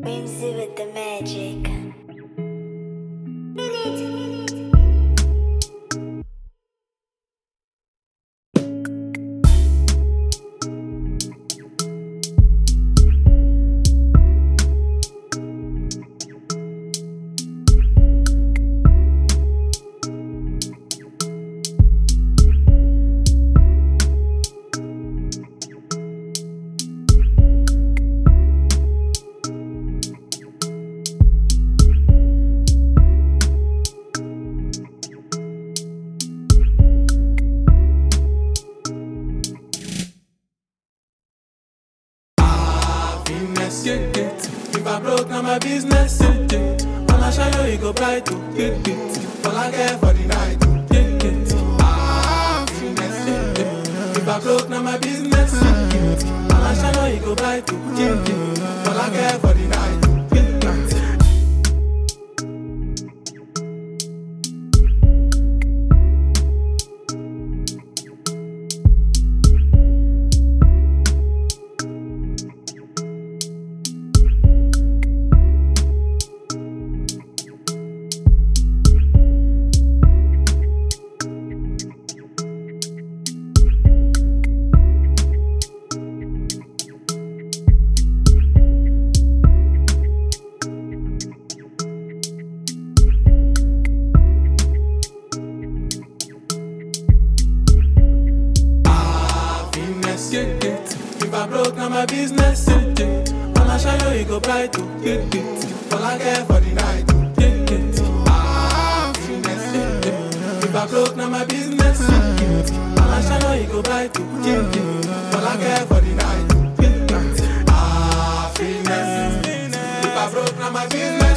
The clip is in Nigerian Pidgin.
Whimsy with the magic. Get it. If I broke, now my business. Get it. All I shall you go buy to get it. All I care for the night. Get it. Happiness. Get it. If I broke, now my business. Get it. All I shall you go buy to get it. All I care for the night. Get it. Get it. If I broke, now my business. Get it. All I shall you go buy to get it. All I care for the night. Get it. Happiness. Get it. If I broke, now my business. Get it. All I shall you go buy to get it. All I care for the night. Get it. Happiness. If I broke, now my business.